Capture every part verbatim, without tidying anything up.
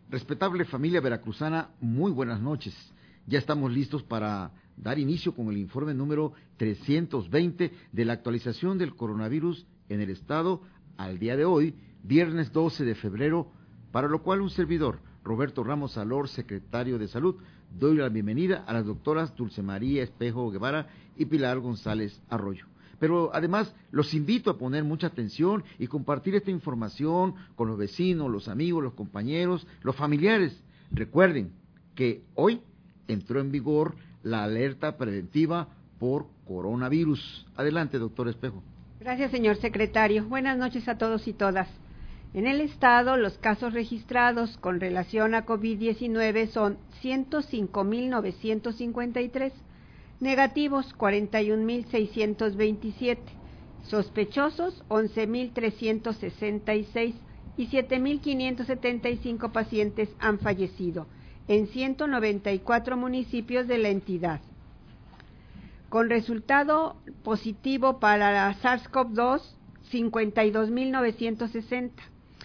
Respetable familia veracruzana, muy buenas noches. Ya estamos listos para dar inicio con el informe número trescientos veinte de la actualización del coronavirus en el estado al día de hoy, viernes doce de febrero, para lo cual un servidor, Roberto Ramos Salor, secretario de Salud, doy la bienvenida a las doctoras Dulce María Espejo Guevara y Pilar González Arroyo. Pero además los invito a poner mucha atención y compartir esta información con los vecinos, los amigos, los compañeros, los familiares. Recuerden que hoy entró en vigor la alerta preventiva por coronavirus. Adelante, doctor Espejo. Gracias, señor secretario. Buenas noches a todos y todas. En el estado, los casos registrados con relación a COVID diecinueve son ciento cinco mil novecientos cincuenta y tres, negativos cuarenta y un mil seiscientos veintisiete, sospechosos once mil trescientos sesenta y seis y siete mil quinientos setenta y cinco pacientes han fallecido en ciento noventa y cuatro municipios de la entidad. Con resultado positivo para la SARS-CoV dos, cincuenta y dos mil novecientos sesenta.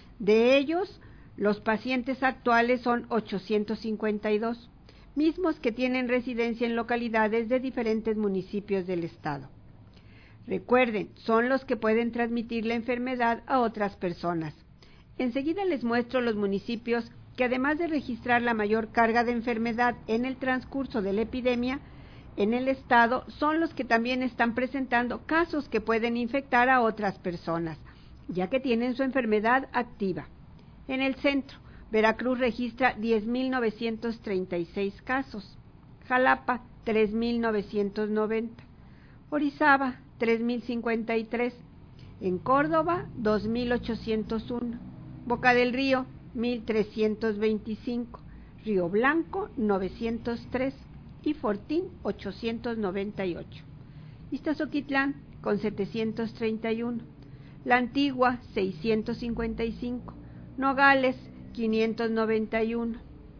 De ellos, los pacientes actuales son ochocientos cincuenta y dos, mismos que tienen residencia en localidades de diferentes municipios del estado. Recuerden, son los que pueden transmitir la enfermedad a otras personas. Enseguida les muestro los municipios que, además de registrar la mayor carga de enfermedad en el transcurso de la epidemia en el estado, son los que también están presentando casos que pueden infectar a otras personas, ya que tienen su enfermedad activa. En el centro, Veracruz registra diez mil novecientos treinta y seis casos, Jalapa tres mil novecientos noventa, Orizaba tres mil cincuenta y tres, en Córdoba dos mil ochocientos uno, Boca del Río mil trescientos veinticinco, Río Blanco novecientos tres y Fortín ochocientos noventa y ocho. Iztazoquitlán con setecientos treinta y uno, La Antigua seiscientos cincuenta y cinco, Nogales quinientos noventa y uno,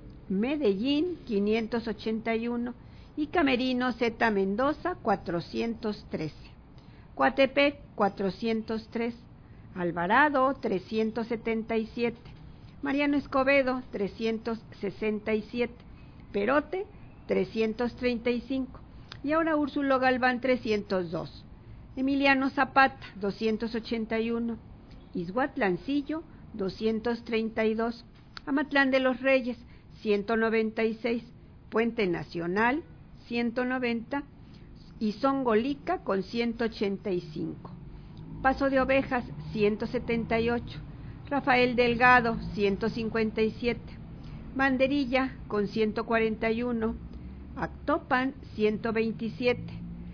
Medellín quinientos ochenta y uno y Camerino Zeta Mendoza cuatrocientos trece, Coatepec cuatrocientos tres, Alvarado trescientos setenta y siete, Mariano Escobedo trescientos sesenta y siete, Perote trescientos treinta y cinco y ahora Úrsulo Galván trescientos dos, Emiliano Zapata doscientos ochenta y uno, Izhuatlancillo doscientos treinta y dos, Amatlán de los Reyes ciento noventa y seis, Puente Nacional ciento noventa y Zongolica con ciento ochenta y cinco, Paso de Ovejas ciento setenta y ocho, Rafael Delgado ciento cincuenta y siete, Banderilla con ciento cuarenta y uno, Actopan ciento veintisiete,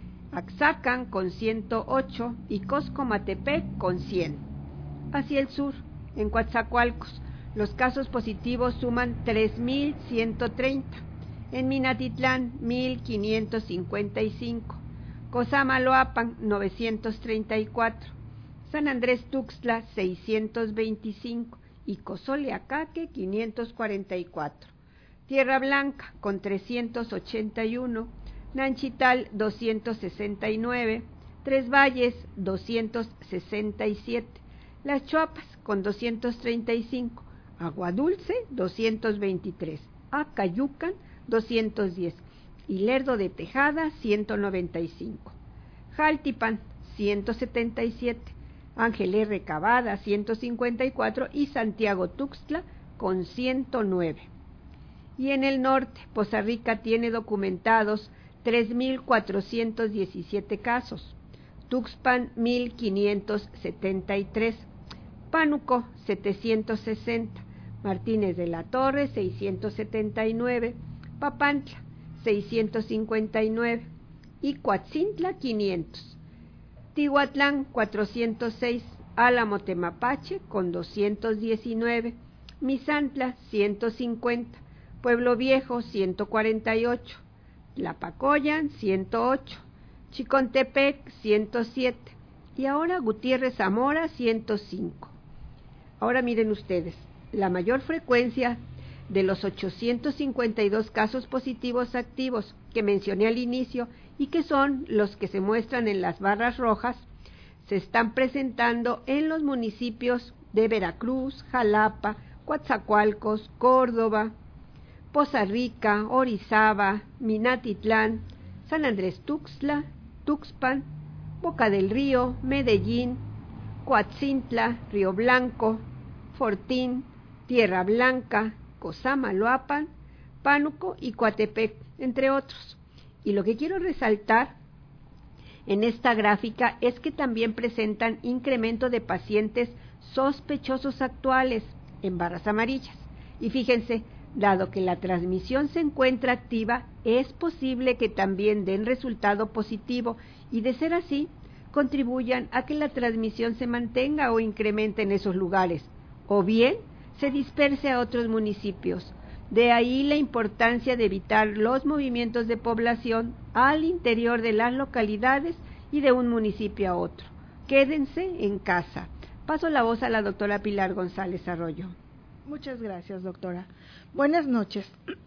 Axacan con ciento ocho y Coscomatepec con cien. Hacia el sur, en Coatzacoalcos, los casos positivos suman tres mil ciento treinta, en Minatitlán mil quinientos cincuenta y cinco, Cosamaloapan novecientos treinta y cuatro, San Andrés Tuxtla seiscientos veinticinco y Cozoleacaque quinientos cuarenta y cuatro, Tierra Blanca con trescientos ochenta y uno, Nanchital doscientos sesenta y nueve, Tres Valles doscientos sesenta y siete, Las Chuapas con doscientos treinta y cinco, Aguadulce doscientos veintitrés, Acayucan doscientos diez y Lerdo de Tejada ciento noventa y cinco, Jaltipan ciento setenta y siete, Ángel R. Cavada ciento cincuenta y cuatro y Santiago Tuxtla con ciento nueve. Y en el norte, Poza Rica tiene documentados tres mil cuatrocientos diecisiete casos, Tuxpan mil quinientos setenta y tres, Pánuco setecientos sesenta, Martínez de la Torre seiscientos setenta y nueve, Papantla seiscientos cincuenta y nueve y Coatzintla quinientos, Tihuatlán cuatrocientos seis, Álamo Temapache con doscientos diecinueve, Misantla ciento cincuenta, Pueblo Viejo ciento cuarenta y ocho, Tlapacoyan ciento ocho, Chicontepec ciento siete y ahora Gutiérrez Zamora ciento cinco. Ahora miren ustedes, la mayor frecuencia de los ochocientos cincuenta y dos casos positivos activos que mencioné al inicio y que son los que se muestran en las barras rojas, se están presentando en los municipios de Veracruz, Jalapa, Coatzacoalcos, Córdoba, Poza Rica, Orizaba, Minatitlán, San Andrés Tuxtla, Tuxpan, Boca del Río, Medellín, Coatzintla, Río Blanco, Fortín, Tierra Blanca, Cosamaloapan, Pánuco y Coatepec, entre otros. Y lo que quiero resaltar en esta gráfica es que también presentan incremento de pacientes sospechosos actuales en barras amarillas. Y fíjense, dado que la transmisión se encuentra activa, es posible que también den resultado positivo y, de ser así, contribuyan a que la transmisión se mantenga o incremente en esos lugares, o bien se disperse a otros municipios. De ahí la importancia de evitar los movimientos de población al interior de las localidades y de un municipio a otro. Quédense en casa. Paso la voz a la doctora Pilar González Arroyo. Muchas gracias, doctora. Buenas noches.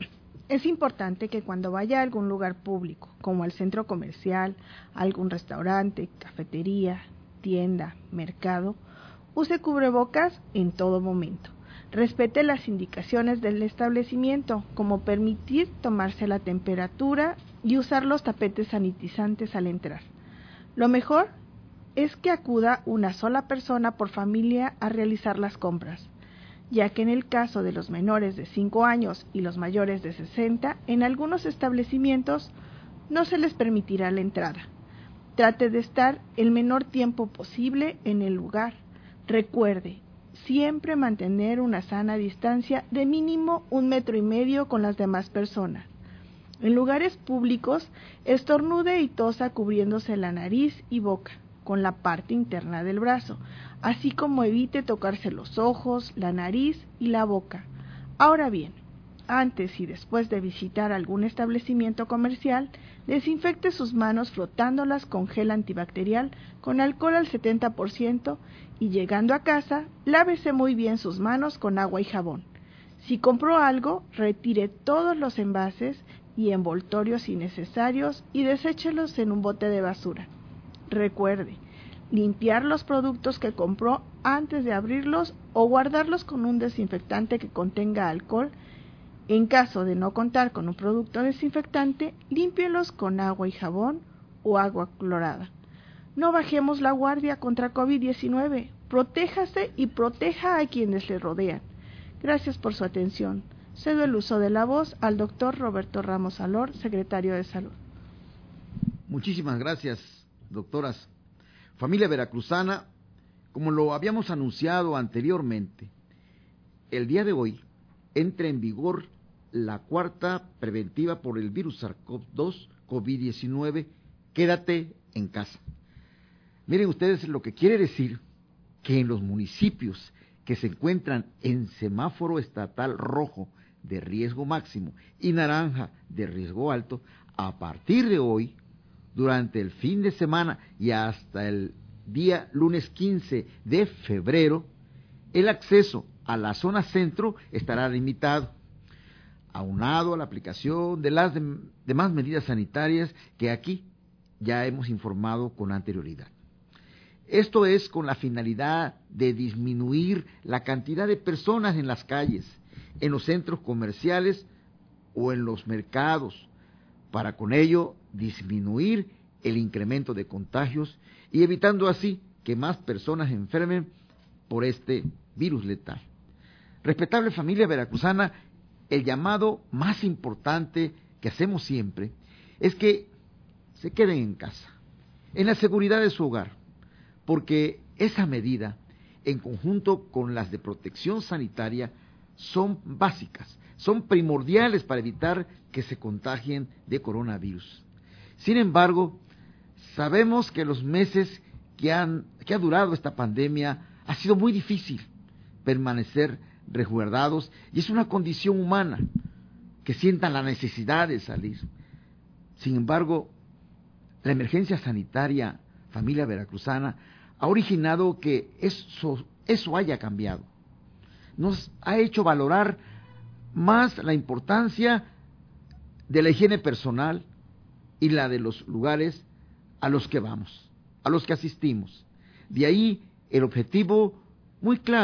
Es importante que cuando vaya a algún lugar público, como al centro comercial, algún restaurante, cafetería, tienda, mercado, use cubrebocas en todo momento. Respete las indicaciones del establecimiento, como permitir tomarse la temperatura y usar los tapetes sanitizantes al entrar. Lo mejor es que acuda una sola persona por familia a realizar las compras, ya que en el caso de los menores de cinco años y los mayores de sesenta, en algunos establecimientos no se les permitirá la entrada. Trate de estar el menor tiempo posible en el lugar. Recuerde, siempre mantener una sana distancia de mínimo un metro y medio con las demás personas. En lugares públicos, estornude y tosa cubriéndose la nariz y boca con la parte interna del brazo, así como evite tocarse los ojos, la nariz y la boca. Ahora bien, antes y después de visitar algún establecimiento comercial, desinfecte sus manos frotándolas con gel antibacterial con alcohol al setenta por ciento y, llegando a casa, lávese muy bien sus manos con agua y jabón. Si compró algo, retire todos los envases y envoltorios innecesarios y deséchelos en un bote de basura. Recuerde, limpiar los productos que compró antes de abrirlos o guardarlos con un desinfectante que contenga alcohol. En caso de no contar con un producto desinfectante, límpielos con agua y jabón o agua clorada. No bajemos la guardia contra COVID diecinueve. Protéjase y proteja a quienes le rodean. Gracias por su atención. Cedo el uso de la voz al doctor Roberto Ramos Alor, secretario de Salud. Muchísimas gracias, doctoras. Familia veracruzana, como lo habíamos anunciado anteriormente, el día de hoy entra en vigor la cuarta preventiva por el virus SARS-CoV dos COVID diecinueve, quédate en casa. Miren ustedes lo que quiere decir que en los municipios que se encuentran en semáforo estatal rojo de riesgo máximo y naranja de riesgo alto, a partir de hoy, durante el fin de semana y hasta el día lunes quince de febrero, el acceso a la zona centro estará limitado, aunado a la aplicación de las de, demás medidas sanitarias que aquí ya hemos informado con anterioridad. Esto es con la finalidad de disminuir la cantidad de personas en las calles, en los centros comerciales o en los mercados, para con ello disminuir el incremento de contagios y evitando así que más personas enfermen por este virus letal. Respetable familia veracruzana, el llamado más importante que hacemos siempre es que se queden en casa, en la seguridad de su hogar, porque esa medida, en conjunto con las de protección sanitaria, son básicas, son primordiales para evitar que se contagien de coronavirus. Sin embargo, sabemos que los meses que han que ha durado esta pandemia ha sido muy difícil permanecer resguardados y es una condición humana que sientan la necesidad de salir. Sin embargo, la emergencia sanitaria, familia veracruzana, ha originado que eso, eso haya cambiado. Nos ha hecho valorar más la importancia de la higiene personal y la de los lugares a los que vamos, a los que asistimos. De ahí el objetivo muy claro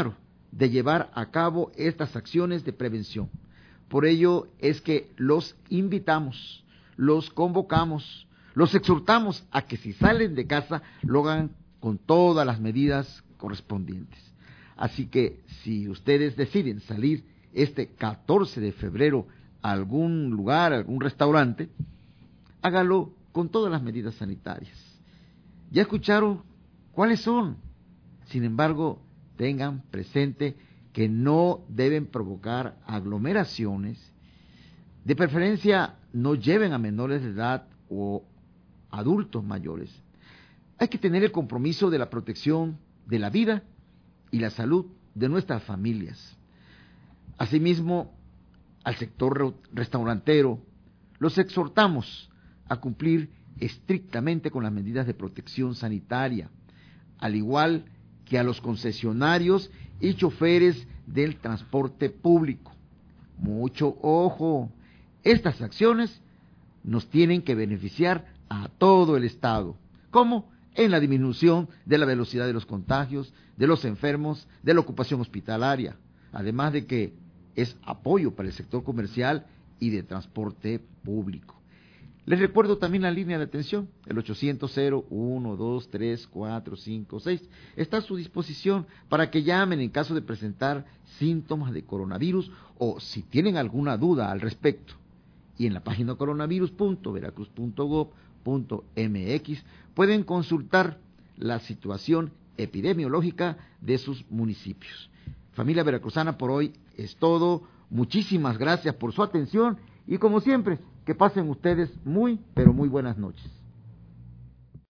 de llevar a cabo estas acciones de prevención. Por ello es que los invitamos, los convocamos, los exhortamos a que si salen de casa lo hagan con todas las medidas correspondientes. Así que si ustedes deciden salir este catorce de febrero a algún lugar, a algún restaurante, hágalo con todas las medidas sanitarias. ¿Ya escucharon cuáles son? Sin embargo, tengan presente que no deben provocar aglomeraciones. De preferencia, no lleven a menores de edad o adultos mayores. Hay que tener el compromiso de la protección de la vida y la salud de nuestras familias. Asimismo, al sector restaurantero, los exhortamos a cumplir estrictamente con las medidas de protección sanitaria, al igual que a los concesionarios y choferes del transporte público. Mucho ojo, estas acciones nos tienen que beneficiar a todo el Estado. ¿Cómo? En la disminución de la velocidad de los contagios, de los enfermos, de la ocupación hospitalaria, además de que es apoyo para el sector comercial y de transporte público. Les recuerdo también la línea de atención, el ochocientos cero uno dos tres cuatro cinco seis. Está a su disposición para que llamen en caso de presentar síntomas de coronavirus o si tienen alguna duda al respecto. Y en la página coronavirus punto veracruz punto gob punto mx pueden consultar la situación epidemiológica de sus municipios. Familia veracruzana, por hoy es todo. Muchísimas gracias por su atención y como siempre, que pasen ustedes muy, pero muy buenas noches.